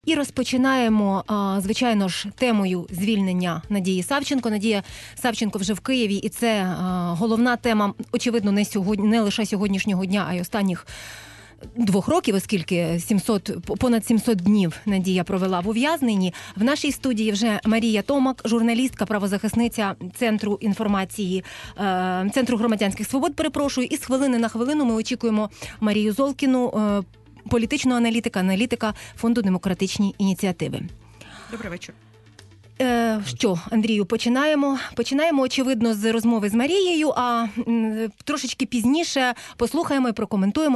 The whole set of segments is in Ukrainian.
І розпочинаємо, звичайно ж, темою звільнення Надії Савченко. Надія Савченко вже в Києві, і це головна тема, очевидно, не лише сьогоднішнього дня, а й останніх 2 років, оскільки понад 700 днів Надія провела в ув'язненні. В нашій студії вже Марія Томак, журналістка, правозахисниця Центру інформації, Центру громадянських свобод, і з хвилини на хвилину ми очікуємо Марію Золкіну, політичного аналітика Фонду демократичні ініціативи. Добрий вечір. Що, Андрію, починаємо, очевидно, з розмови з Марією, а трошечки пізніше послухаємо і прокоментуємо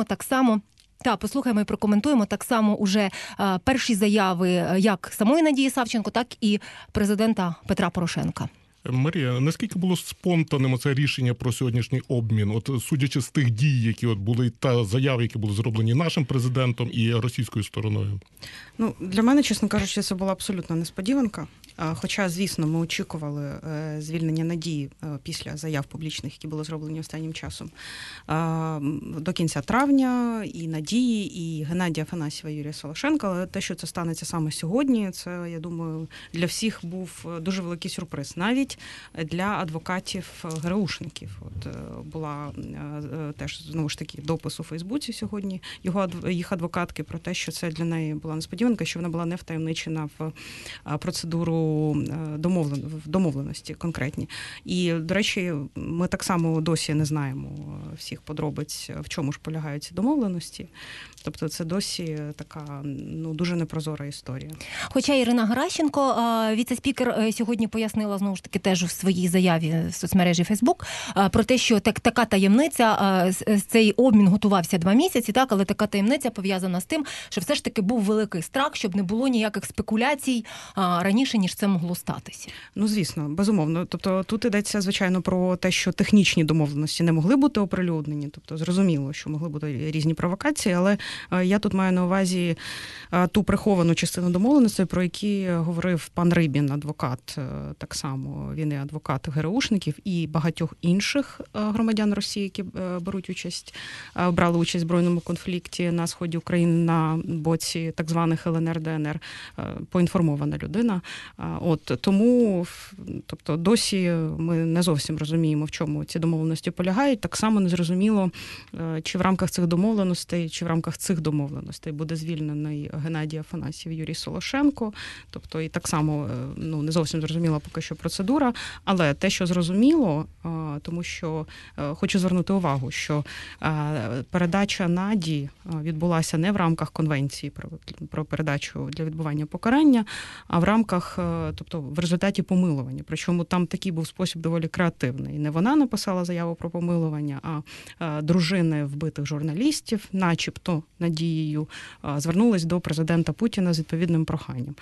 так само уже перші заяви як самої Надії Савченко, так і президента Петра Порошенка. Марія, наскільки було спонтанним це рішення про сьогоднішній обмін? От судячи з тих дій, які були, та заяви, які були зроблені нашим президентом і російською стороною? Для мене, чесно кажучи, це була абсолютно несподіванка. Хоча, звісно, ми очікували звільнення Надії після заяв публічних, які були зроблені останнім часом. До кінця травня і Надії, і Геннадія Афанасьєва, Юрія Солошенка. Але те, що це станеться саме сьогодні, це, я думаю, для всіх був дуже великий сюрприз. Навіть для адвокатів-ГРУшників. Була теж, знову ж таки, допис у Фейсбуці сьогодні їх адвокатки про те, що це для неї була несподіванка, що вона була не втаємничена в процедуру домовленості конкретні. І, до речі, ми так само досі не знаємо всіх подробиць, в чому ж полягають ці домовленості. Тобто це досі така дуже непрозора історія. Хоча Ірина Геращенко, віце-спікер, сьогодні пояснила, знову ж таки, теж у своїй заяві в соцмережі Фейсбук, про те, що така таємниця, цей обмін готувався 2 місяці, так, але така таємниця пов'язана з тим, що все ж таки був великий страх, щоб не було ніяких спекуляцій раніше, ніж це могло статися. Звісно, безумовно. Тобто тут йдеться, звичайно, про те, що технічні домовленості не могли бути оприлюднені, тобто зрозуміло, що могли бути різні провокації, але я тут маю на увазі ту приховану частину домовленостей, про які говорив пан Рибін, адвокат, так само, він і адвокат ГРУшників і багатьох інших громадян Росії, які брали участь в збройному конфлікті на сході України на боці так званих ЛНР, ДНР, поінформована людина. Тому, тобто, досі ми не зовсім розуміємо, в чому ці домовленості полягають. Так само не зрозуміло, чи в рамках цих домовленостей буде звільнений Геннадій Афанасьєв, Юрій Солошенко. Тобто, і так само не зовсім зрозуміла поки що процедура. Але те, що зрозуміло, тому що хочу звернути увагу, що передача Наді відбулася не в рамках конвенції про передачу для відбування покарання, а в рамках, тобто в результаті помилування. Причому там такий був спосіб доволі креативний. Не вона написала заяву про помилування, а дружини вбитих журналістів, начебто Надією, звернулись до президента Путіна з відповідним проханням.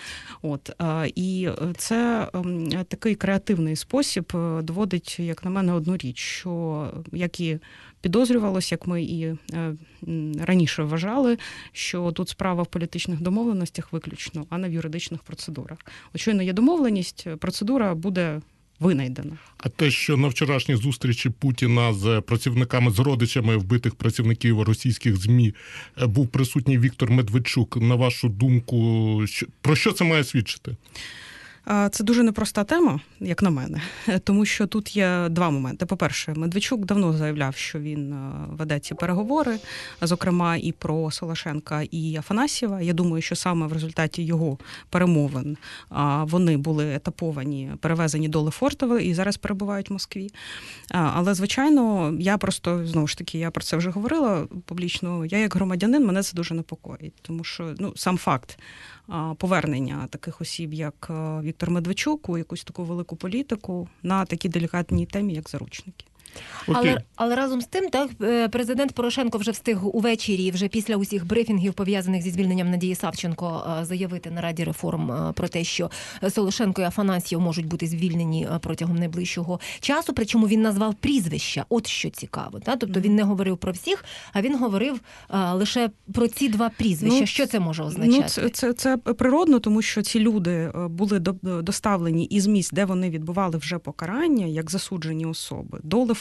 І це такий креативний спосіб доводить, як на мене, одну річ, що, як і підозрювалось, як ми і раніше вважали, що тут справа в політичних домовленостях виключно, а не в юридичних процедурах. Щойно є домовленість, процедура буде винайдена. А те, що на вчорашній зустрічі Путіна з працівниками, з родичами вбитих працівників російських ЗМІ був присутній Віктор Медведчук, на вашу думку, про що це має свідчити? Це дуже непроста тема, як на мене, тому що тут є 2 моменти. По-перше, Медведчук давно заявляв, що він веде ці переговори, зокрема і про Солошенка і Афанасьєва. Я думаю, що саме в результаті його перемовин вони були етаповані, перевезені до Лефортово і зараз перебувають в Москві. Але, звичайно, я просто, знову ж таки, я про це вже говорила публічно, я як громадянин, мене це дуже непокоїть, тому що сам факт повернення таких осіб, як Віктор Медведчук, у якусь таку велику політику на такій делікатній темі, як заручники. Але разом з тим, так, президент Порошенко вже встиг увечері, вже після усіх брифінгів, пов'язаних зі звільненням Надії Савченко, заявити на Раді реформ про те, що Солошенко і Афанасьєв можуть бути звільнені протягом найближчого часу, причому він назвав прізвища. От що цікаво. Так? Тобто він не говорив про всіх, а він говорив лише про ці 2 прізвища. Що це може означати? Це природно, тому що ці люди були доставлені із місць, де вони відбували вже покарання, як засуджені особи, до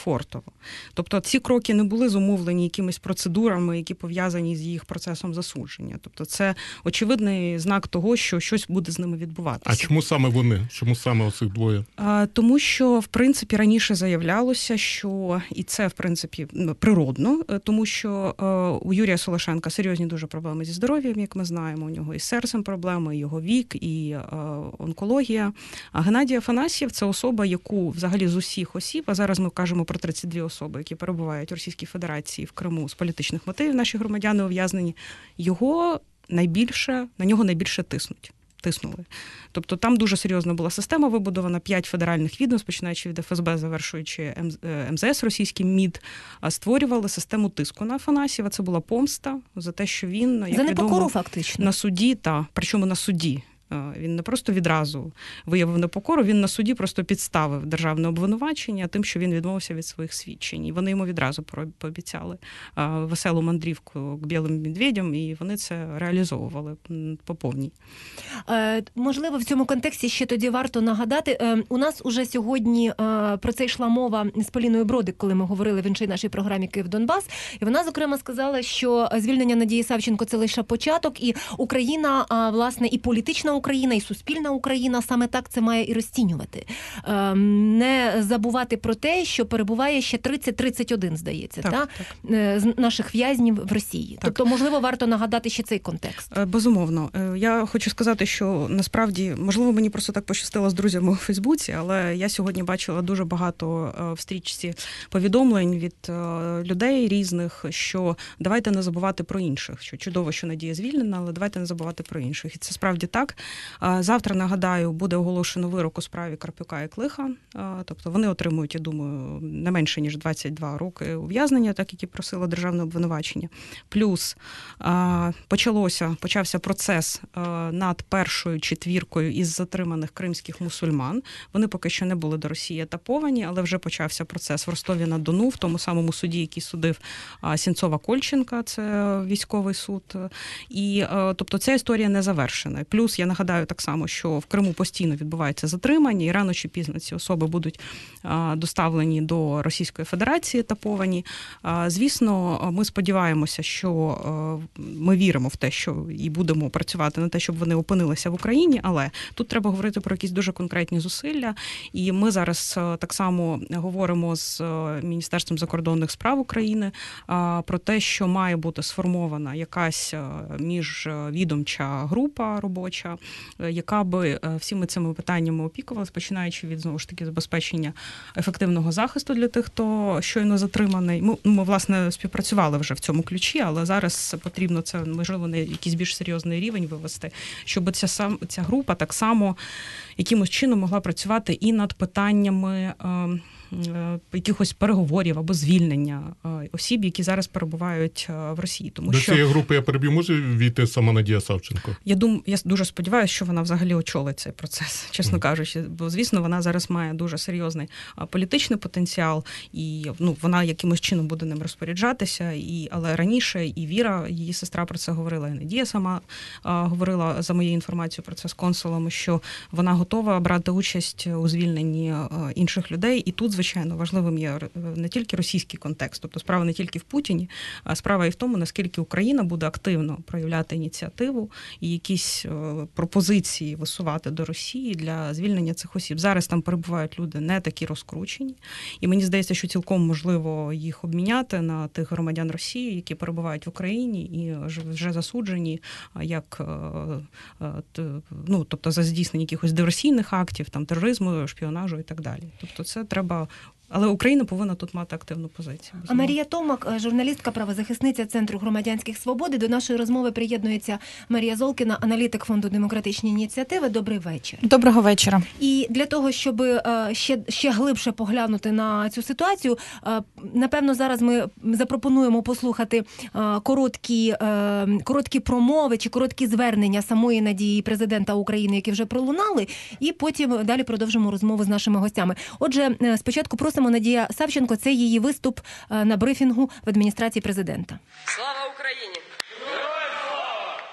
комфортово. Тобто ці кроки не були зумовлені якимись процедурами, які пов'язані з їх процесом засудження. Тобто це очевидний знак того, що щось буде з ними відбуватися. А чому саме вони? Чому саме оцих двоє? Тому що, в принципі, раніше заявлялося, що, і це, в принципі, природно, тому що у Юрія Солошенка серйозні дуже проблеми зі здоров'ям, як ми знаємо, у нього і з серцем проблеми, і його вік, і онкологія. А Геннадій Афанасьєв – це особа, яку взагалі з усіх осіб, а зараз ми кажемо про 32 особи, які перебувають у Російській Федерації в Криму з політичних мотивів, наші громадяни ув'язнені, на нього найбільше тиснули. Тобто там дуже серйозна була система вибудована, 5 федеральних відомств, починаючи від ФСБ, завершуючи МЗС, російський МІД, створювали систему тиску на Афанасьєва. Це була помста за те, що він, як за відомо, непокору фактично. на суді, причому на суді. Він не просто відразу виявив непокору, він на суді просто підставив державне обвинувачення тим, що він відмовився від своїх свідчень. І вони йому відразу пообіцяли веселу мандрівку к білим медведям, і вони це реалізовували по повній. Можливо, в цьому контексті ще тоді варто нагадати. У нас уже сьогодні про це йшла мова з Поліною Бродик, коли ми говорили в іншій нашій програмі «Київ-Донбас». І вона, зокрема, сказала, що звільнення Надії Савченко – це лише початок, і Україна, власне, і політична Україна, і суспільна Україна саме так це має і розцінювати. Не забувати про те, що перебуває ще 30-31, здається, так. з наших в'язнів в Росії. Так. Тобто, можливо, варто нагадати ще цей контекст. Безумовно. Я хочу сказати, що насправді, можливо, мені просто так пощастило з друзями у Фейсбуці, але я сьогодні бачила дуже багато в стрічці повідомлень від людей різних, що давайте не забувати про інших, що чудово, що Надія звільнена, але давайте не забувати про інших. І це справді так. Завтра, нагадаю, буде оголошено вирок у справі Карпюка і Клиха. Тобто вони отримують, я думаю, не менше, ніж 22 роки ув'язнення, так як і просило державне обвинувачення. Плюс почався процес над першою четвіркою із затриманих кримських мусульман. Вони поки що не були до Росії етаповані, але вже почався процес в Ростові-на-Дону, в тому самому суді, який судив Сінцова-Кольченка, це військовий суд. І, тобто, ця історія не завершена. Плюс, я нагадаю так само, що в Криму постійно відбуваються затримання, і рано чи пізно ці особи будуть доставлені до Російської Федерації, етаповані. Звісно, ми сподіваємося, що ми віримо в те, що і будемо працювати на те, щоб вони опинилися в Україні, але тут треба говорити про якісь дуже конкретні зусилля. І ми зараз так само говоримо з Міністерством закордонних справ України про те, що має бути сформована якась міжвідомча група робоча, яка би всіми цими питаннями опікувалась, починаючи від, знову ж таки, забезпечення ефективного захисту для тих, хто щойно затриманий. Ми, власне, співпрацювали вже в цьому ключі, але зараз потрібно це, можливо, на якийсь більш серйозний рівень вивести, щоб ця група так само якимось чином могла працювати і над питаннями якихось переговорів або звільнення осіб, які зараз перебувають в Росії. Тому до що цієї групи, я переб'ю, може війти сама Надія Савченко? Я дуже сподіваюся, що вона взагалі очолить цей процес, чесно кажучи. Бо, звісно, вона зараз має дуже серйозний політичний потенціал, і вона якимось чином буде ним розпоряджатися. Але раніше і Віра, її сестра, про це говорила, і Надія сама говорила, за моєю інформацією, про це з консулами, що вона готова брати участь у звільненні інших людей. І тут, звичайно, важливим є не тільки російський контекст, тобто справа не тільки в Путіні, а справа і в тому, наскільки Україна буде активно проявляти ініціативу і якісь пропозиції висувати до Росії для звільнення цих осіб. Зараз там перебувають люди не такі розкручені, і мені здається, що цілком можливо їх обміняти на тих громадян Росії, які перебувають в Україні і вже засуджені як, тобто за здійснення якихось диверсійних актів, там тероризму, шпіонажу і так далі. Тобто це треба. Але Україна повинна тут мати активну позицію. А Марія Томак, журналістка, правозахисниця Центру громадянських свобод. До нашої розмови приєднується Марія Золкіна, аналітик Фонду демократичні ініціативи. Добрий вечір. Доброго вечора. І для того, щоб ще глибше поглянути на цю ситуацію, напевно, зараз ми запропонуємо послухати короткі промови чи короткі звернення самої Надії, президента України, які вже пролунали, і потім далі продовжимо розмову з нашими гостями. Отже, спочатку просимо Надія Савченко, це її виступ на брифінгу в адміністрації президента. Слава Україні!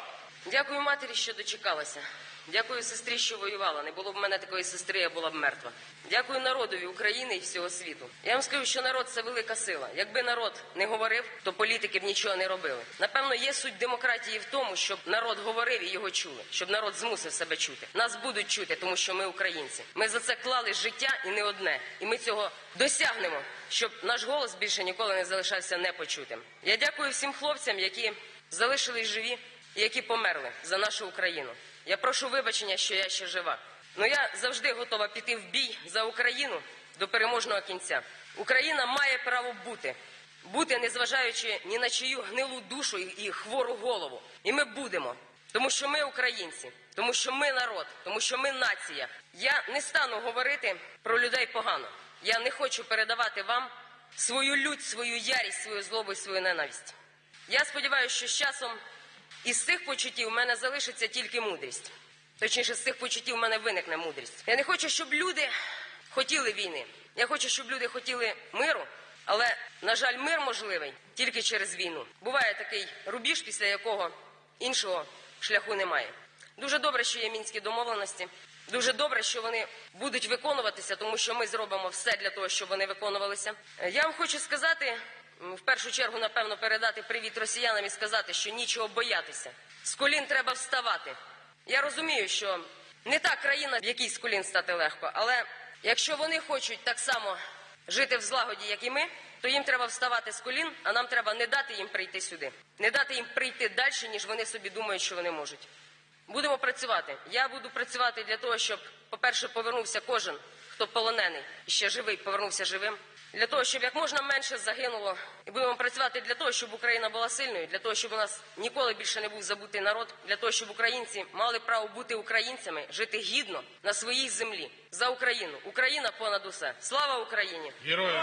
Дякую матері, що дочекалася. Дякую сестрі, що воювала. Не було б в мене такої сестри, я була б мертва. Дякую народові України і всього світу. Я вам скажу, що народ – це велика сила. Якби народ не говорив, то політики б нічого не робили. Напевно, є суть демократії в тому, щоб народ говорив і його чули. Щоб народ змусив себе чути. Нас будуть чути, тому що ми українці. Ми за це клали життя і не одне. І ми цього досягнемо, щоб наш голос більше ніколи не залишався непочутим. Я дякую всім хлопцям, які залишились живі і які померли за нашу Україну. Я прошу вибачення, що я ще жива. Но я завжди готова піти в бій за Україну до переможного кінця. Україна має право бути. Бути, незважаючи ні на чию гнилу душу і хвору голову. І ми будемо. Тому що ми українці. Тому що ми народ. Тому що ми нація. Я не стану говорити про людей погано. Я не хочу передавати вам свою лють, свою ярість, свою злобу і свою ненависть. Я сподіваюся, що з часом із цих почуттів у мене залишиться тільки мудрість. Точніше, з цих почуттів у мене виникне мудрість. Я не хочу, щоб люди хотіли війни. Я хочу, щоб люди хотіли миру. Але, на жаль, мир можливий тільки через війну. Буває такий рубіж, після якого іншого шляху немає. Дуже добре, що є мінські домовленості. Дуже добре, що вони будуть виконуватися, тому що ми зробимо все для того, щоб вони виконувалися. Я вам хочу сказати, в першу чергу, напевно, передати привіт росіянам і сказати, що нічого боятися. З колін треба вставати. Я розумію, що не та країна, в якій з колін стати легко, але якщо вони хочуть так само жити в злагоді, як і ми, то їм треба вставати з колін, а нам треба не дати їм прийти сюди. Не дати їм прийти далі, ніж вони собі думають, що вони можуть. Будемо працювати. Я буду працювати для того, щоб, по-перше, повернувся кожен, хто полонений і ще живий, повернувся живим. Для того, щоб як можна менше загинуло. І будемо працювати для того, щоб Україна була сильною, для того, щоб у нас ніколи більше не був забутий народ, для того, щоб українці мали право бути українцями, жити гідно на своїй землі. За Україну. Україна понад усе. Слава Україні! Героям!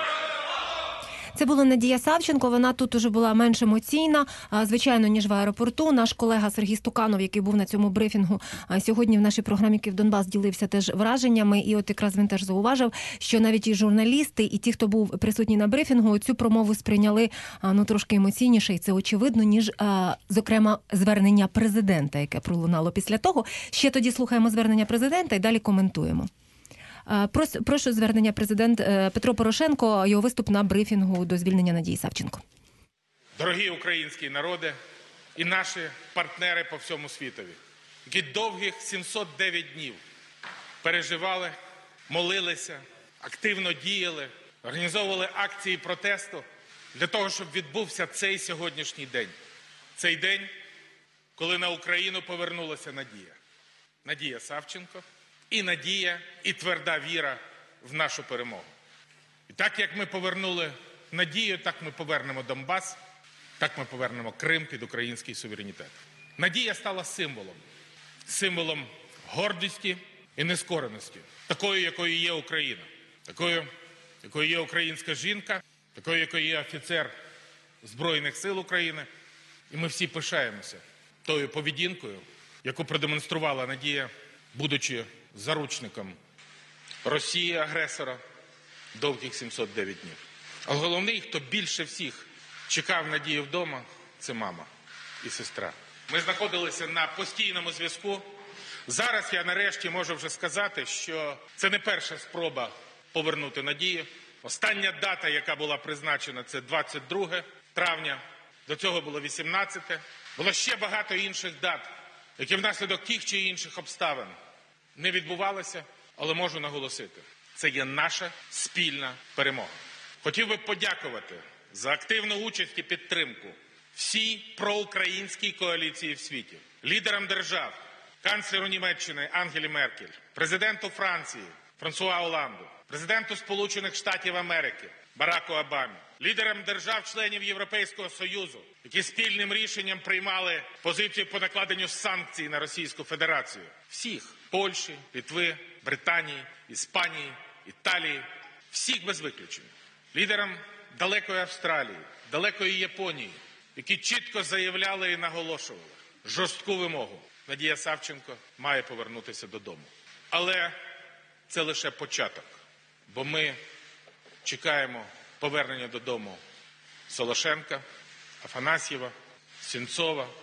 Це була Надія Савченко, вона тут уже була менш емоційна, звичайно, ніж в аеропорту. Наш колега Сергій Стуканов, який був на цьому брифінгу, сьогодні в нашій програмі «Київдонбас» ділився теж враженнями. І от якраз він теж зауважив, що навіть і журналісти, і ті, хто був присутній на брифінгу, цю промову сприйняли трошки емоційніше, і це очевидно, ніж, зокрема, звернення президента, яке пролунало після того. Ще тоді слухаємо звернення президента і далі коментуємо. Прошу звернення президент Петро Порошенко, його виступ на брифінгу до звільнення Надії Савченко. Дорогі українські народи і наші партнери по всьому світові, які довгих 709 днів переживали, молилися, активно діяли, організовували акції протесту для того, щоб відбувся цей сьогоднішній день. Цей день, коли на Україну повернулася надія. Надія Савченко. І надія, і тверда віра в нашу перемогу. І так, як ми повернули надію, так ми повернемо Донбас, так ми повернемо Крим під український суверенітет. Надія стала символом гордості і нескореності, такою, якою є Україна, такою, якою є українська жінка, такою, якою є офіцер Збройних сил України. І ми всі пишаємося тою поведінкою, яку продемонструвала Надія, будучи заручником Росії-агресора довгих 709 днів. А головний, хто більше всіх чекав Надії вдома, це мама і сестра. Ми знаходилися на постійному зв'язку. Зараз я нарешті можу вже сказати, що це не перша спроба повернути Надію. Остання дата, яка була призначена, це 22 травня. До цього було 18. Було ще багато інших дат, які внаслідок тих чи інших обставин не відбувалося, але можу наголосити, це є наша спільна перемога. Хотів би подякувати за активну участь і підтримку всій проукраїнській коаліції в світі, лідерам держав, канцлеру Німеччини Ангелі Меркель, президенту Франції Франсуа Оланду, президенту Сполучених Штатів Америки Бараку Обамі, лідерам держав-членів Європейського Союзу, які спільним рішенням приймали позицію по накладенню санкцій на Російську Федерацію. Всіх – Польщі, Литви, Британії, Іспанії, Італії, всіх без виключення. Лідерам далекої Австралії, далекої Японії, які чітко заявляли і наголошували жорстку вимогу. Надія Савченко має повернутися додому. Але це лише початок, бо ми чекаємо повернення додому Солошенка, Афанасьєва, Сенцова,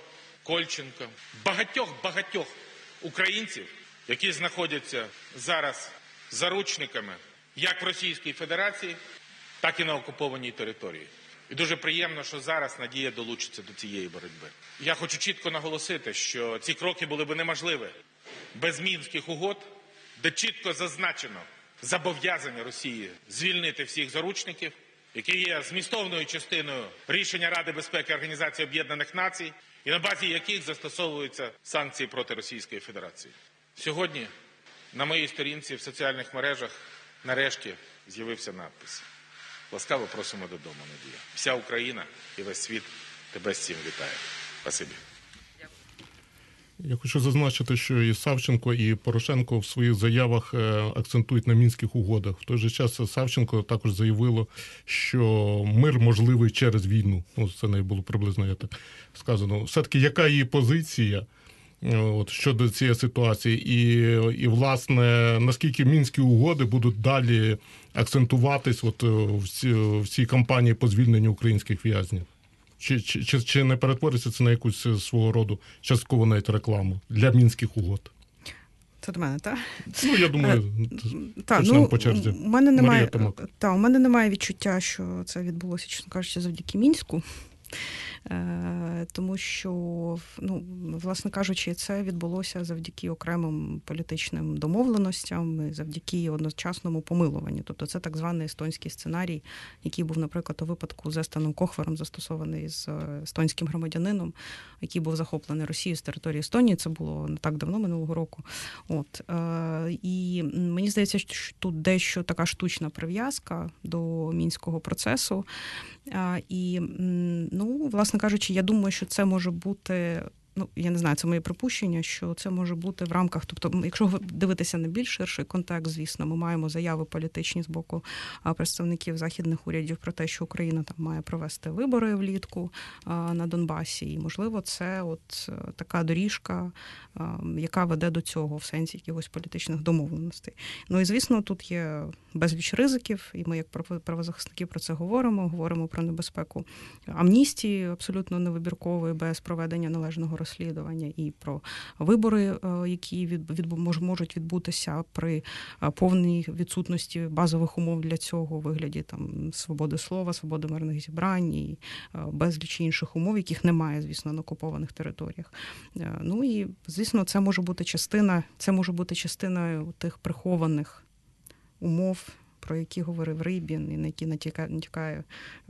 Кольченко, багатьох українців, які знаходяться зараз заручниками як в Російській Федерації, так і на окупованій території. І дуже приємно, що зараз Надія долучиться до цієї боротьби. Я хочу чітко наголосити, що ці кроки були б неможливі без Мінських угод, де чітко зазначено зобов'язання Росії звільнити всіх заручників, які є змістовною частиною рішення Ради безпеки Організації Об'єднаних Націй, і на базі яких застосовуються санкції проти Російської Федерації. Сьогодні на моїй сторінці в соціальних мережах нарешті з'явився надпис: «Ласкаво просимо додому, Надія. Вся Україна і весь світ тебе з цим вітає». Спасибі. Я хочу зазначити, що і Савченко, і Порошенко в своїх заявах акцентують на Мінських угодах. В той же час Савченко також заявило, що мир можливий через війну. Ну, це не було приблизно, я так сказано. Все-таки яка її позиція щодо цієї ситуації? І, власне, наскільки Мінські угоди будуть далі акцентуватись в цій кампанії по звільненню українських в'язнів? Чи не перетвориться це на якусь свого роду частково навіть рекламу для Мінських угод? Це до мене, так? Ну, я думаю, почнемо по черзі. У мене немає відчуття, що це відбулося, чесно кажучи, завдяки Мінську. Тому що, власне кажучи, це відбулося завдяки окремим політичним домовленостям, і завдяки одночасному помилуванню. Тобто це так званий естонський сценарій, який був, наприклад, у випадку з Естоном Кохвером застосований з естонським громадянином, який був захоплений Росією з території Естонії. Це було не так давно, минулого року. І мені здається, що тут дещо така штучна прив'язка до Мінського процесу. І, власне кажучи, я думаю, що це може бути, я не знаю, це моє припущення, що це може бути в рамках, тобто, якщо дивитися на більш ширший контекст, звісно, ми маємо заяви політичні з боку представників західних урядів про те, що Україна там має провести вибори влітку на Донбасі, і, можливо, це така доріжка, яка веде до цього в сенсі якихось політичних домовленостей. І, звісно, тут є безліч ризиків, і ми, як правозахисники, про це говоримо про небезпеку амністії абсолютно невибіркової, без проведення належного розслідування, і про вибори, які можуть відбутися при повній відсутності базових умов для цього, у вигляді там свободи слова, свободи мирних зібрань і безліч інших умов, яких немає, звісно, на окупованих територіях. І, звісно, це може бути частиною тих прихованих умов, про які говорив Рибін, і на які натякає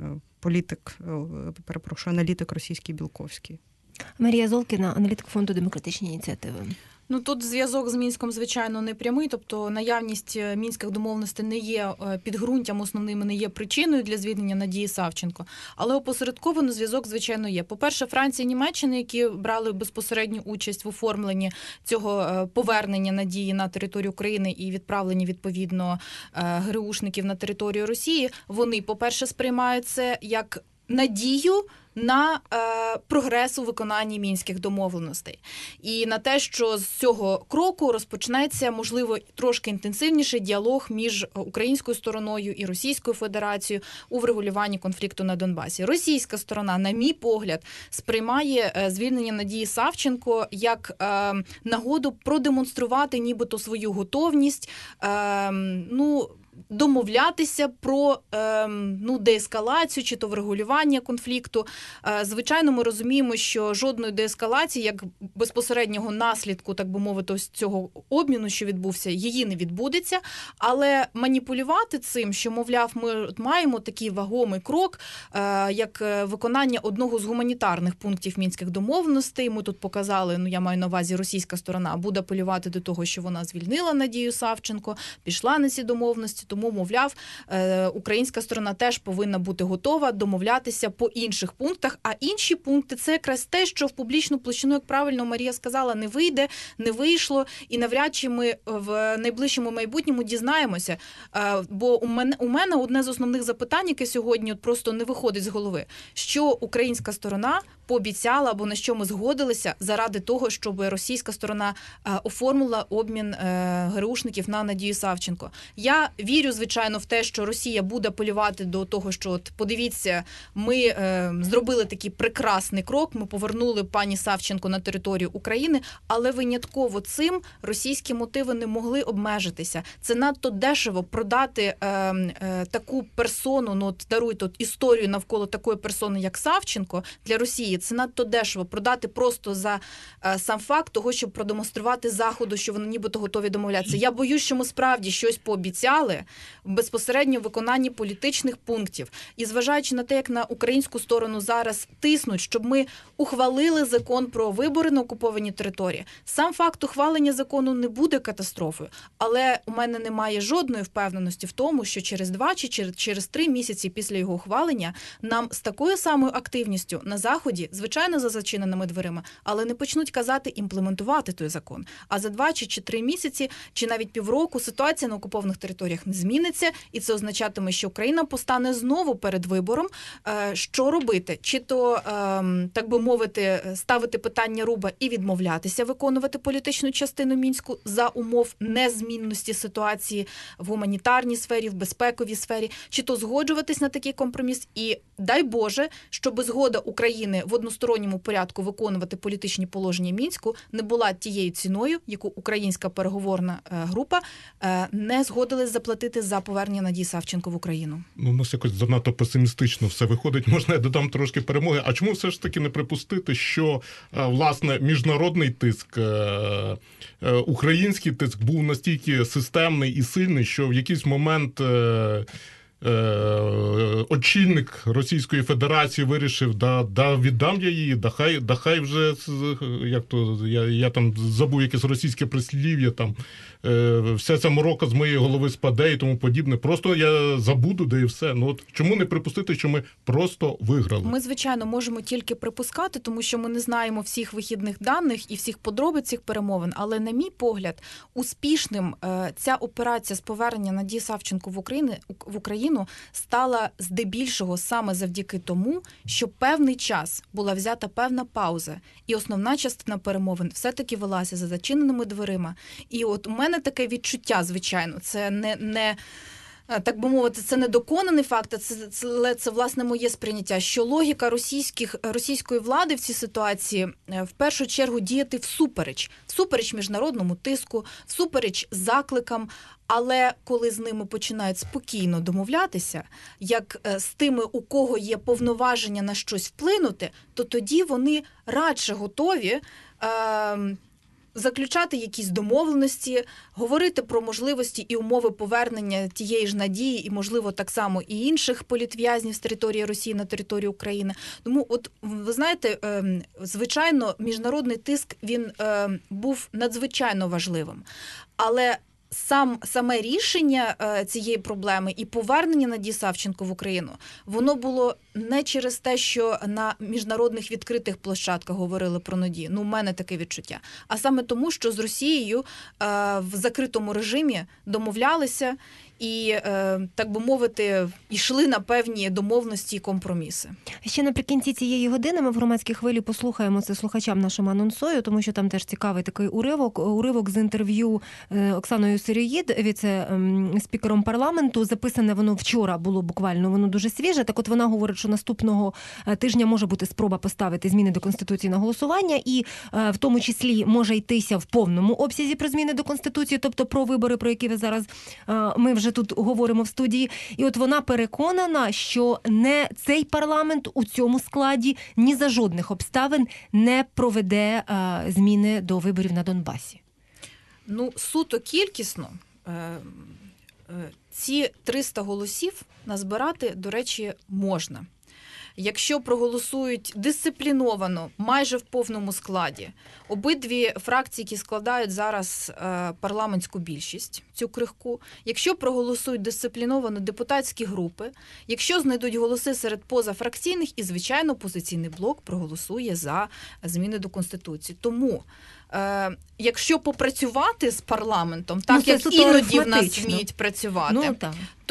аналітик російський Білковський. Марія Золкіна, аналітик Фонду демократичні ініціативи. Тут зв'язок з Мінськом, звичайно, не прямий, тобто наявність мінських домовленостей не є підґрунтям основним, не є причиною для звільнення Надії Савченко, але опосередковано зв'язок, звичайно, є. По-перше, Франція і Німеччина, які брали безпосередню участь в оформленні цього повернення Надії на територію України і відправлення, відповідно, ГРУшників на територію Росії, вони, по-перше, сприймають це як надію на прогрес у виконанні мінських домовленостей. І на те, що з цього кроку розпочнеться, можливо, трошки інтенсивніший діалог між українською стороною і Російською Федерацією у врегулюванні конфлікту на Донбасі. Російська сторона, на мій погляд, сприймає звільнення Надії Савченко як нагоду продемонструвати нібито свою готовність, домовлятися про деескалацію чи то врегулювання конфлікту. Звичайно, ми розуміємо, що жодної деескалації, як безпосереднього наслідку, так би мовити, ось цього обміну, що відбувся, її не відбудеться. Але маніпулювати цим, що, мовляв, ми маємо такий вагомий крок, як виконання одного з гуманітарних пунктів мінських домовленостей. Ми тут показали, я маю на увазі, російська сторона буде апелювати до того, що вона звільнила Надію Савченко, пішла на ці домовленості. Тому, мовляв, українська сторона теж повинна бути готова домовлятися по інших пунктах. А інші пункти – це якраз те, що в публічну площину, як правильно Марія сказала, не вийде, не вийшло. І навряд чи ми в найближчому майбутньому дізнаємося. Бо у мене одне з основних запитань, яке сьогодні просто не виходить з голови. Що українська сторона пообіцяла, або на що ми згодилися заради того, щоб російська сторона оформила обмін ГРУшників на Надію Савченко. Я вірю вірю, звичайно, в те, що Росія буде апелювати до того, що от подивіться, ми зробили такий прекрасний крок, ми повернули пані Савченко на територію України, але винятково цим російські мотиви не могли обмежитися. Це надто дешево продати таку персону, ну от даруйте от історію навколо такої персони, як Савченко, для Росії. Це надто дешево продати просто за сам факт того, щоб продемонструвати Заходу, що вони нібито готові домовлятися. Я боюсь, що ми справді щось пообіцяли в безпосередньо виконанні політичних пунктів. І зважаючи на те, як на українську сторону зараз тиснуть, щоб ми ухвалили закон про вибори на окупованій території, сам факт ухвалення закону не буде катастрофою. Але у мене немає жодної впевненості в тому, що через 2 чи через 3 місяці після його ухвалення нам з такою самою активністю на Заході, звичайно, за зачиненими дверима, але не почнуть казати імплементувати той закон. А за 2 чи 3 місяці, чи навіть півроку ситуація на окупованих територіях не зміниться, і це означатиме, що Україна постане знову перед вибором, що робити. Чи то, так би мовити, ставити питання руба і відмовлятися виконувати політичну частину Мінську за умов незмінності ситуації в гуманітарній сфері, в безпековій сфері, чи то згоджуватись на такий компроміс і, дай Боже, щоб згода України в односторонньому порядку виконувати політичні положення Мінську не була тією ціною, яку українська переговорна група не згодилась заплатити за повернення Надії Савченко в Україну. Ну, у нас якось занадто песимістично все виходить. Можна я додам трошки перемоги. А чому все ж таки не припустити, що, власне, міжнародний тиск, український тиск був настільки системний і сильний, що в якийсь момент очільник Російської Федерації вирішив, віддам я її, да хай вже, як то, я там забув якесь російське прислів'я, там, вся ця морока з моєї голови спаде і тому подібне. Просто я забуду, де і все. Ну, от чому не припустити, що ми просто виграли? Ми, звичайно, можемо тільки припускати, тому що ми не знаємо всіх вихідних даних і всіх подробиць цих перемовин. Але, на мій погляд, успішним ця операція з повернення Надії Савченко в Україну стала здебільшого саме завдяки тому, що певний час була взята певна пауза. І основна частина перемовин все-таки велася за зачиненими дверима. І от у мене таке відчуття, звичайно, це не так би мовити, це не доконаний факт, але це, власне, моє сприйняття, що логіка російської влади в цій ситуації в першу чергу діяти всупереч міжнародному тиску, всупереч закликам, але коли з ними починають спокійно домовлятися, як з тими, у кого є повноваження на щось вплинути, то тоді вони радше готові заключати якісь домовленості, говорити про можливості і умови повернення тієї ж Надії і, можливо, так само і інших політв'язнів з території Росії на територію України. Тому, от, ви знаєте, звичайно, міжнародний тиск, він був надзвичайно важливим. Але саме рішення цієї проблеми і повернення Надії Савченко в Україну, воно було не через те, що на міжнародних відкритих площадках говорили про Надію, ну, у мене таке відчуття, а саме тому, що з Росією в закритому режимі домовлялися і, так би мовити, йшли на певні домовленості і компроміси. Ще наприкінці цієї години ми в громадській хвилі послухаємо це слухачам нашим анонсою, тому що там теж цікавий такий уривок з інтерв'ю Оксаною Сироїд, віце-спікером парламенту. Записане воно вчора було буквально, воно дуже свіже. Так от вона говорить, що наступного тижня може бути спроба поставити зміни до Конституції на голосування, і в тому числі може йтися в повному обсязі про зміни до Конституції, тобто про вибори, про які ви зараз ми вже тут говоримо в студії. І от вона переконана, що не цей парламент у цьому складі ні за жодних обставин не проведе зміни до виборів на Донбасі. Ну, суто кількісно ці 300 голосів назбирати, до речі, можна. Якщо проголосують дисципліновано, майже в повному складі, обидві фракції, які складають зараз парламентську більшість, цю крихку, якщо проголосують дисципліновано депутатські групи, якщо знайдуть голоси серед позафракційних, і, звичайно, «Опозиційний блок» проголосує за зміни до Конституції. Тому, якщо попрацювати з парламентом, так як іноді в нас вміють працювати,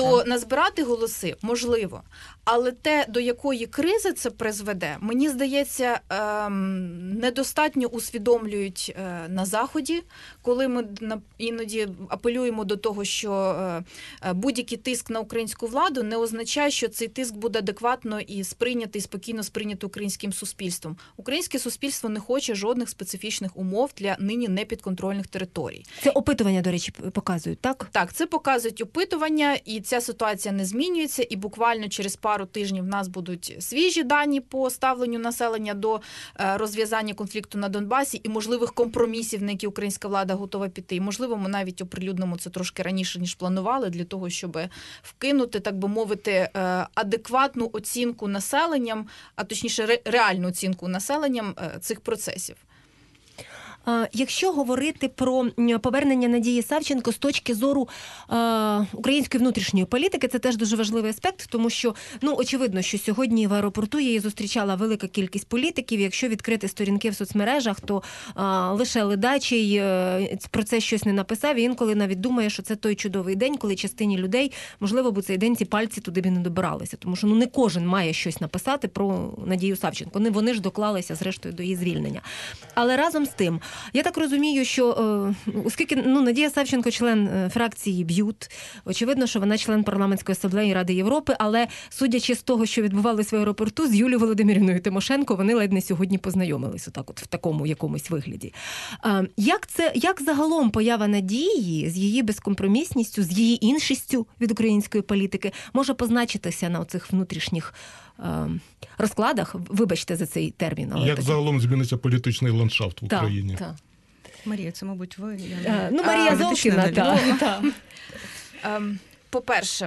то назбирати голоси можливо. Але те, до якої кризи це призведе, мені здається, недостатньо усвідомлюють на Заході, коли ми іноді апелюємо до того, що будь-який тиск на українську владу не означає, що цей тиск буде адекватно і сприйнятий, спокійно сприйнятий українським суспільством. Українське суспільство не хоче жодних специфічних умов для нині непідконтрольних територій. Це опитування, до речі, показують, так? Так, це показують опитування, і ця ситуація не змінюється, і буквально через пару тижнів в нас будуть свіжі дані по ставленню населення до розв'язання конфлікту на Донбасі і можливих компромісів, на які українська влада готова піти. І, можливо, ми навіть оприлюднимо це трошки раніше, ніж планували, для того, щоб вкинути, так би мовити, адекватну оцінку населенням, а точніше реальну оцінку населенням цих процесів. Якщо говорити про повернення Надії Савченко з точки зору української внутрішньої політики, це теж дуже важливий аспект, тому що, очевидно, що сьогодні в аеропорту її зустрічала велика кількість політиків. Якщо відкрити сторінки в соцмережах, то лише ледачий про це щось не написав, і інколи навіть думає, що це той чудовий день, коли частині людей, можливо, б цей день ці пальці туди б і не добиралися. Тому що не кожен має щось написати про Надію Савченко. Вони ж доклалися, зрештою, до її звільнення. Але разом з тим, я так розумію, що оскільки Надія Савченко член фракції БЮТ, очевидно, що вона член парламентської асамблеї Ради Європи, але судячи з того, що відбувалося в аеропорту, з Юлією Володимирівною Тимошенко вони ледь не сьогодні познайомились в такому якомусь вигляді. Як загалом поява Надії з її безкомпромісністю, з її іншістю від української політики може позначитися на оцих внутрішніх розкладах? Вибачте за цей термін. Але як загалом зміниться політичний ландшафт в Україні? Так. Марія, це, мабуть, ви. Марія Золкіна. По-перше,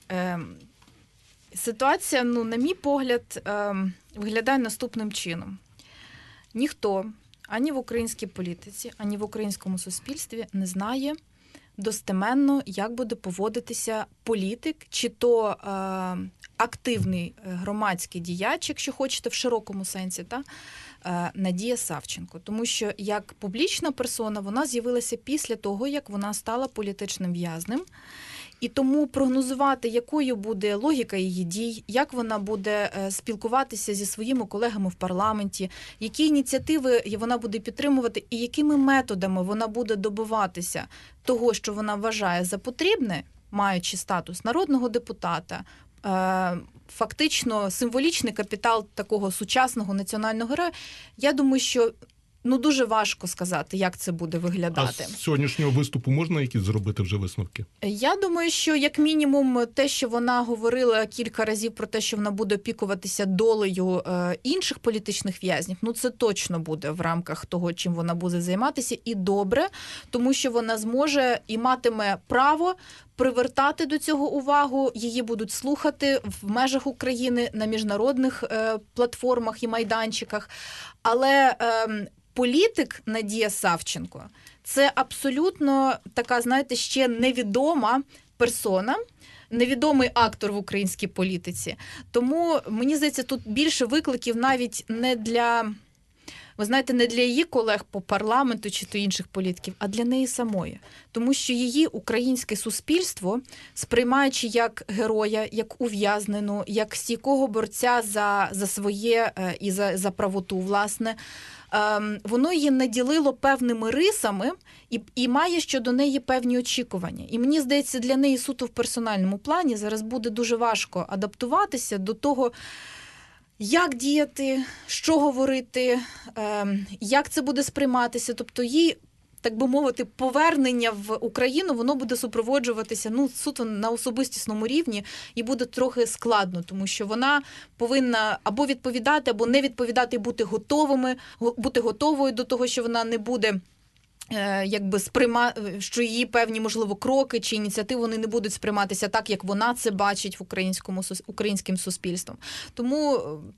ситуація, на мій погляд, виглядає наступним чином. Ніхто ані в українській політиці, ані в українському суспільстві не знає достеменно, як буде поводитися політик, чи то активний громадський діяч, якщо хочете, в широкому сенсі, Надія Савченко. Тому що як публічна персона вона з'явилася після того, як вона стала політичним в'язнем. І тому прогнозувати, якою буде логіка її дій, як вона буде спілкуватися зі своїми колегами в парламенті, які ініціативи вона буде підтримувати і якими методами вона буде добиватися того, що вона вважає за потрібне, маючи статус народного депутата, фактично символічний капітал такого сучасного національного героя, я думаю, що дуже важко сказати, як це буде виглядати. А з сьогоднішнього виступу можна якісь зробити вже висновки? Я думаю, що як мінімум те, що вона говорила кілька разів про те, що вона буде опікуватися долею інших політичних в'язнів, це точно буде в рамках того, чим вона буде займатися, і добре, тому що вона зможе і матиме право привертати до цього увагу, її будуть слухати в межах України на міжнародних платформах і майданчиках. Але політик Надія Савченко – це абсолютно така, ще невідома персона, невідомий актор в українській політиці. Тому, мені здається, тут більше викликів навіть не для її колег по парламенту чи то інших політиків, а для неї самої. Тому що її українське суспільство, сприймаючи як героя, як ув'язнену, як стійкого борця за своє і за правоту, власне, воно її наділило певними рисами і має щодо неї певні очікування. І мені здається, для неї суто в персональному плані зараз буде дуже важко адаптуватися до того, як діяти, що говорити, як це буде сприйматися. Тобто їй, так би мовити, повернення в Україну, воно буде супроводжуватися суто на особистісному рівні і буде трохи складно, тому що вона повинна або відповідати, або не відповідати, бути готовою до того, що вона не буде що її певні, можливо, кроки чи ініціативи вони не будуть сприйматися так, як вона це бачить в українським суспільством. Тому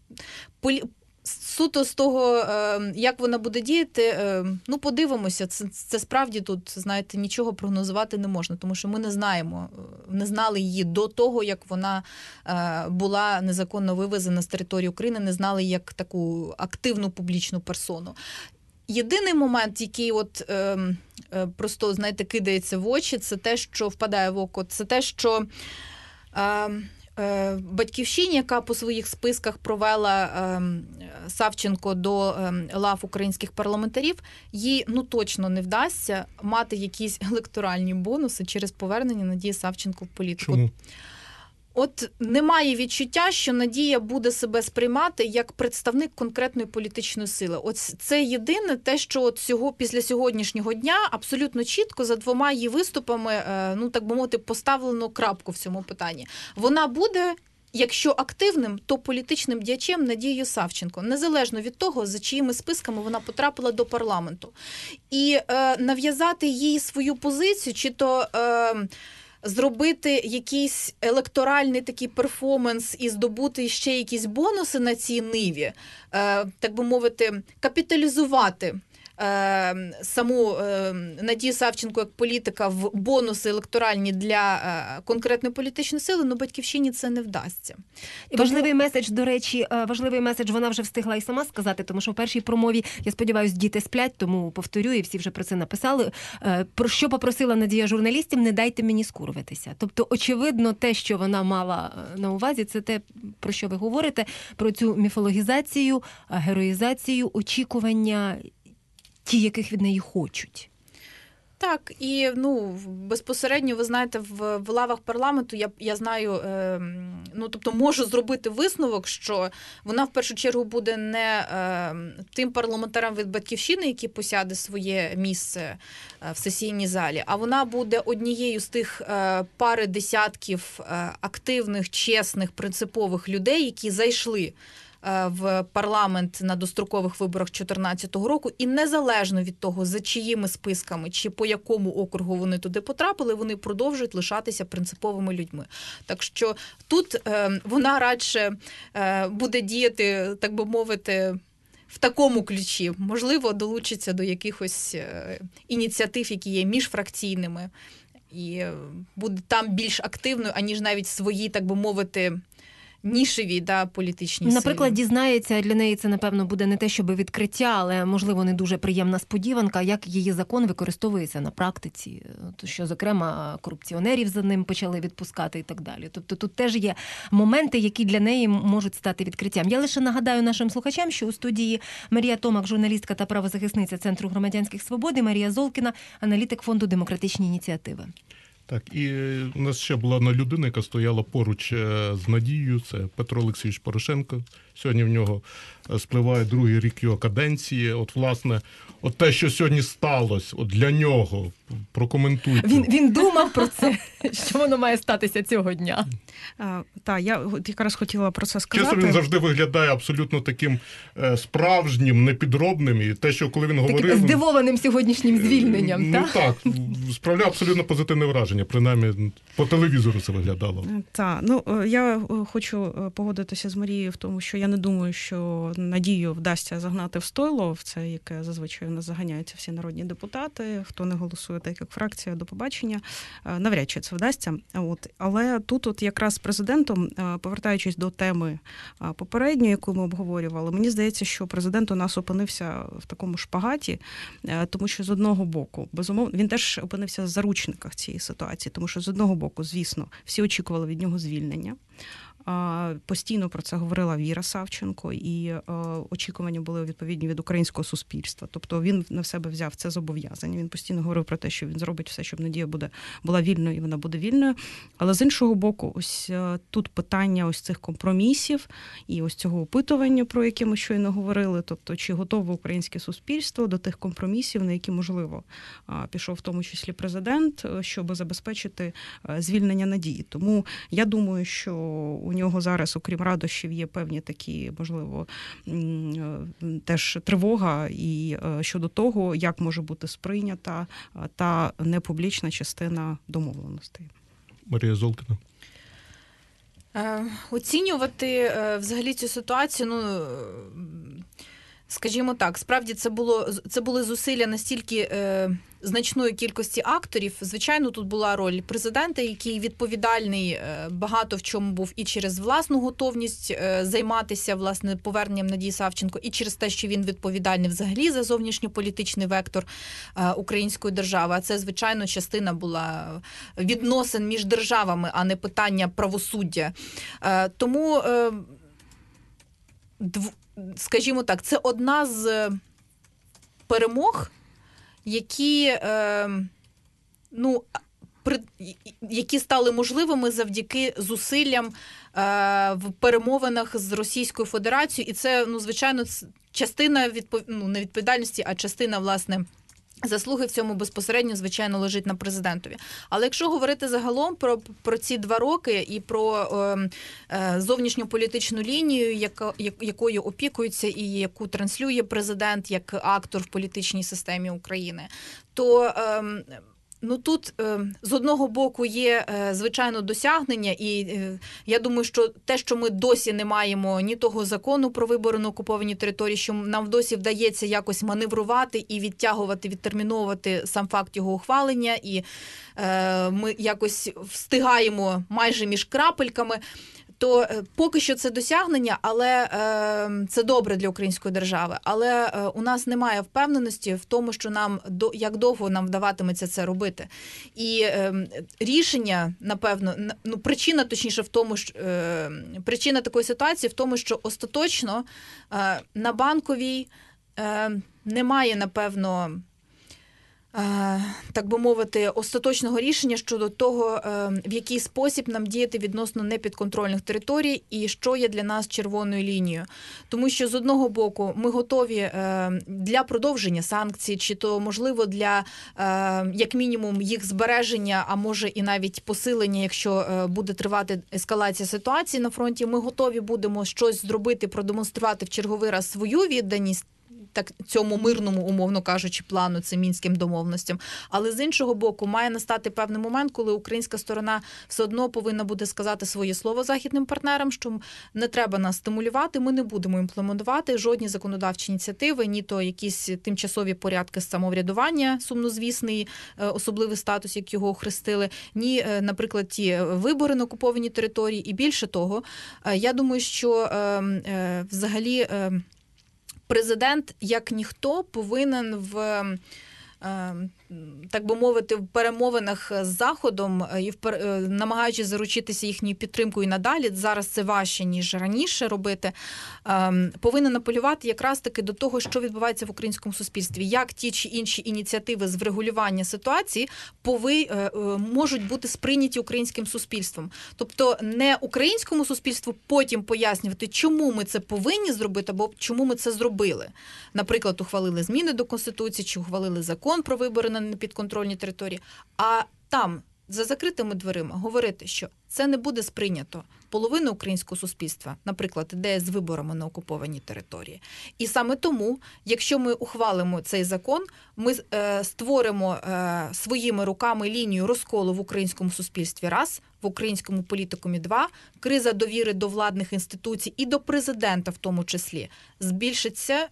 суто з того, як вона буде діяти, подивимося. Це справді тут, нічого прогнозувати не можна, тому що ми не знали її до того, як вона була незаконно вивезена з території України, не знали її як таку активну публічну персону. Єдиний момент, який просто, кидається в очі, це те, що впадає в око, це те, що Батьківщині, яка по своїх списках провела Савченко до лав українських парламентарів, їй точно не вдасться мати якісь електоральні бонуси через повернення Надії Савченко в політику. Чому? От немає відчуття, що Надія буде себе сприймати як представник конкретної політичної сили. От це єдине те, що після сьогоднішнього дня абсолютно чітко за 2 її виступами, так би мовити, поставлено крапку в цьому питанні. Вона буде, якщо активним, то політичним діячем Надією Савченко, незалежно від того, за чиїми списками вона потрапила до парламенту. І нав'язати їй свою позицію, чи то зробити якийсь електоральний такий перформанс і здобути ще якісь бонуси на цій ниві, так би мовити, капіталізувати саму Надію Савченко як політика в бонуси електоральні для конкретної політичної сили, Батьківщині це не вдасться. І важливий меседж, до речі, вона вже встигла і сама сказати, тому що в першій промові, я сподіваюся, діти сплять, тому повторю, і всі вже про це написали. Про що попросила Надія журналістів: не дайте мені скурвитися. Тобто, очевидно, те, що вона мала на увазі, це те, про що ви говорите, про цю міфологізацію, героїзацію, очікування ті, яких від неї хочуть. Так, і безпосередньо, ви знаєте, в лавах парламенту я знаю, тобто можу зробити висновок, що вона в першу чергу буде не тим парламентарем від Батьківщини, який посяде своє місце в сесійній залі, а вона буде однією з тих пари десятків активних, чесних, принципових людей, які зайшли в парламент на дострокових виборах 2014 року, і незалежно від того, за чиїми списками чи по якому округу вони туди потрапили, вони продовжують лишатися принциповими людьми. Так що тут вона радше буде діяти, так би мовити, в такому ключі. Можливо, долучиться до якихось ініціатив, які є міжфракційними, і буде там більш активною, аніж навіть свої, так би мовити, нішеві, політичні сили. Наприклад, дізнається, для неї це, напевно, буде не те, щоб відкриття, але, можливо, не дуже приємна сподіванка, як її закон використовується на практиці. Що, зокрема, корупціонерів за ним почали відпускати і так далі. Тобто тут теж є моменти, які для неї можуть стати відкриттям. Я лише нагадаю нашим слухачам, що у студії Марія Томак, журналістка та правозахисниця Центру громадянських свобод, і Марія Золкіна, аналітик фонду «Демократичні ініціативи». Так, і у нас ще була одна людина, яка стояла поруч з Надією, це Петро Олексійович Порошенко. Сьогодні в нього спливає 2-й рік його каденції. От, власне, те, що сьогодні сталося, для нього, прокоментуйте. Він думав про це, що воно має статися цього дня. Так, я якраз хотіла про це сказати. Чесно, він завжди виглядає абсолютно таким справжнім, непідробним. І те, що коли він говорив... Таким здивованим сьогоднішнім звільненням, так? Так, справляв абсолютно позитивне враження. Принаймні, по телевізору це виглядало. Так, я хочу погодитися з Марією в тому, що я не думаю, що Надію вдасться загнати в стойло, в це, яке зазвичай у нас заганяються всі народні депутати, хто не голосує так, як фракція, до побачення. Навряд чи це вдасться. Але тут якраз президентом, повертаючись до теми попередньої, яку ми обговорювали, мені здається, що президент у нас опинився в такому шпагаті, тому що з одного боку, безумовно, він теж опинився в заручниках цієї ситуації, тому що з одного боку, звісно, всі очікували від нього звільнення. Постійно про це говорила Віра Савченко, і очікування були відповідні від українського суспільства. Тобто він на себе взяв це зобов'язання. Він постійно говорив про те, що він зробить все, щоб Надія була вільною, і вона буде вільною. Але з іншого боку, ось тут питання ось цих компромісів і ось цього опитування, про яке ми щойно говорили. Тобто, чи готове українське суспільство до тих компромісів, на які, можливо, пішов в тому числі президент, щоб забезпечити звільнення Надії. Тому я думаю, що у нього зараз, окрім радощів, є певні такі, можливо, теж тривога і щодо того, як може бути сприйнята та непублічна частина домовленостей. Марія Золкіна. Оцінювати взагалі цю ситуацію, Скажімо так, справді це були зусилля настільки значної кількості акторів. Звичайно, тут була роль президента, який відповідальний багато в чому був і через власну готовність займатися власне поверненням Надії Савченко, і через те, що він відповідальний взагалі за зовнішньополітичний вектор української держави. А це, звичайно, частина була відносин між державами, а не питання правосуддя. Тому, скажімо так, це одна з перемог, які стали можливими завдяки зусиллям в перемовинах з Російською Федерацією. І це, звичайно, частина не відповідальності, а частина, власне, заслуги в цьому безпосередньо, звичайно, лежить на президентові. Але якщо говорити загалом про ці 2 роки і про зовнішньополітичну лінію, якою опікується і яку транслює президент як актор в політичній системі України, то тут з одного боку є, звичайно, досягнення, і я думаю, що те, що ми досі не маємо ні того закону про вибори на окупованій території, що нам досі вдається якось маневрувати і відтерміновувати сам факт його ухвалення, і ми якось встигаємо майже між крапельками, то поки що це досягнення, але це добре для української держави. Але у нас немає впевненості в тому, що як довго нам вдаватиметься це робити. І рішення, напевно, причина, точніше, в тому, що причина такої ситуації в тому, що остаточно на Банковій немає, напевно, так би мовити, остаточного рішення щодо того, в який спосіб нам діяти відносно непідконтрольних територій і що є для нас червоною лінією. Тому що, з одного боку, ми готові для продовження санкцій, чи то, можливо, для, як мінімум, їх збереження, а може і навіть посилення, якщо буде тривати ескалація ситуації на фронті, ми готові будемо щось зробити, продемонструвати в черговий раз свою відданість цьому мирному, умовно кажучи, плану, цим мінським домовленостям. Але з іншого боку, має настати певний момент, коли українська сторона все одно повинна буде сказати своє слово західним партнерам, що не треба нас стимулювати, ми не будемо імплементувати жодні законодавчі ініціативи, ні то якісь тимчасові порядки самоврядування, сумнозвісний особливий статус, як його охрестили, ні, наприклад, ті вибори на окупованій території. І більше того, я думаю, що взагалі президент, як ніхто, повинен так би мовити, в перемовинах з Заходом і намагаючись заручитися їхньою підтримкою і надалі, зараз це важче, ніж раніше робити, повинен апелювати якраз таки до того, що відбувається в українському суспільстві, як ті чи інші ініціативи з врегулювання ситуації можуть бути сприйняті українським суспільством. Тобто не українському суспільству потім пояснювати, чому ми це повинні зробити, або чому ми це зробили. Наприклад, ухвалили зміни до Конституції, чи ухвалили закон про вибори на непідконтрольній території, а там, за закритими дверима, говорити, що це не буде сприйнято половиною українського суспільства, наприклад, ідея з виборами на окупованій території. І саме тому, якщо ми ухвалимо цей закон, ми створимо своїми руками лінію розколу в українському суспільстві, раз, в українському політикумі, два, криза довіри до владних інституцій і до президента в тому числі збільшиться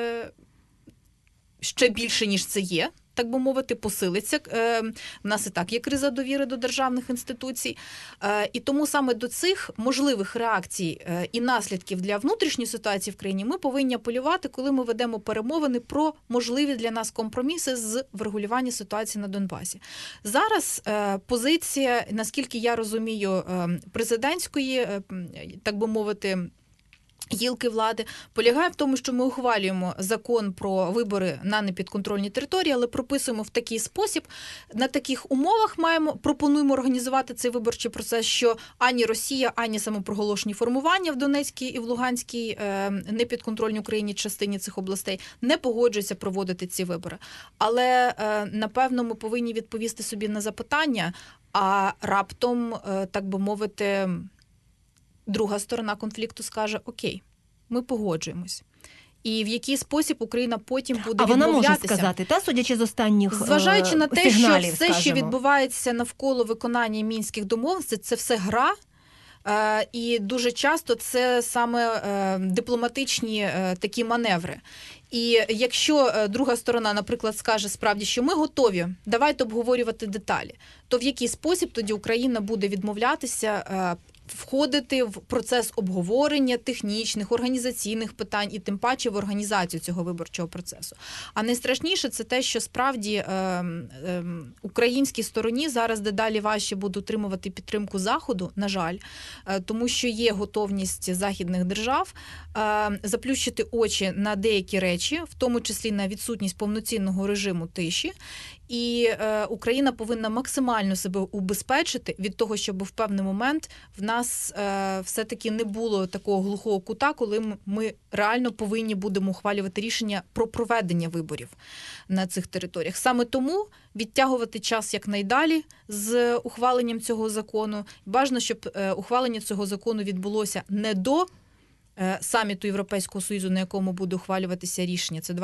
ще більше, ніж це є, так би мовити, посилиться. В нас і так є криза довіри до державних інституцій. І тому саме до цих можливих реакцій і наслідків для внутрішньої ситуації в країні ми повинні апелювати, коли ми ведемо перемовини про можливі для нас компроміси з врегулювання ситуації на Донбасі. Зараз позиція, наскільки я розумію, президентської, так би мовити, гілки влади полягає в тому, що ми ухвалюємо закон про вибори на непідконтрольній території, але прописуємо в такий спосіб, на таких умовах пропонуємо організувати цей виборчий процес, що ані Росія, ані самопроголошені формування в Донецькій і в Луганській непідконтрольній Україні частині цих областей не погоджуються проводити ці вибори. Але, напевно, ми повинні відповісти собі на запитання, а раптом, так би мовити, друга сторона конфлікту скаже: окей, ми погоджуємось. І в який спосіб Україна потім буде відмовлятися. А вона може сказати, судячи з останніх сигналів, зважаючи на те, що все, що відбувається навколо виконання мінських домовленостей, це все гра, І дуже часто це саме дипломатичні такі маневри. І якщо друга сторона, наприклад, скаже справді, що ми готові, давайте обговорювати деталі, то в який спосіб тоді Україна буде відмовлятися входити в процес обговорення технічних, організаційних питань і тим паче в організацію цього виборчого процесу. А найстрашніше це те, що справді українській стороні зараз дедалі важче буде утримувати підтримку Заходу, на жаль, тому що є готовність західних держав заплющити очі на деякі речі, в тому числі на відсутність повноцінного режиму тиші. І Україна повинна максимально себе убезпечити від того, щоб в певний момент в нас все-таки не було такого глухого кута, коли ми реально повинні будемо ухвалювати рішення про проведення виборів на цих територіях. Саме тому відтягувати час якнайдалі з ухваленням цього закону. Бажано, щоб ухвалення цього закону відбулося не до саміту Європейського Союзу, на якому буде ухвалюватися рішення, це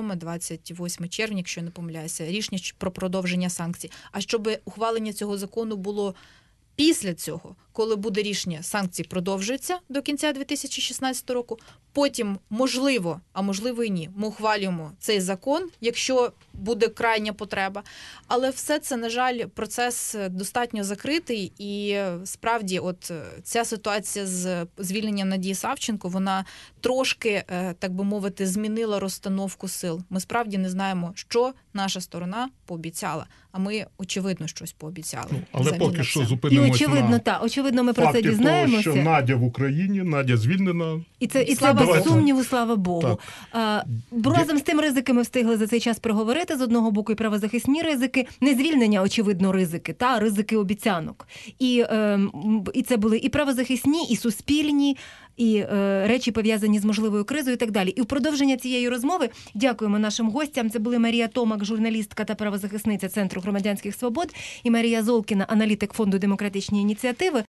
27-28 червня, якщо я не помиляюся, рішення про продовження санкцій, а щоб ухвалення цього закону було після цього, коли буде рішення, санкції продовжуються до кінця 2016 року, потім, можливо, а можливо і ні, ми ухвалюємо цей закон, якщо буде крайня потреба. Але все це, на жаль, процес достатньо закритий, і справді от ця ситуація з звільненням Надії Савченко, вона трошки, так би мовити, змінила розстановку сил. Ми справді не знаємо, що наша сторона пообіцяла, а ми, очевидно, щось пообіцяли. Але поки що І зупинимося очевидно, на очевидно, ми про це факті того, дізнаємося. що Надя в Україні, Надя звільнена. І це Слава без Богу. сумніву, слава Богу. Так. Разом з тим ризики ми встигли за цей час проговорити. З одного боку і правозахисні ризики, не звільнення, очевидно, ризики, та ризики обіцянок. І це були і правозахисні, і суспільні, і речі, пов'язані з можливою кризою і так далі. І в продовження цієї розмови дякуємо нашим гостям. Це були Марія Томак, журналістка та правозахисниця Центру громадянських свобод, і Марія Золкіна, аналітик Фонду демократичні ініціативи.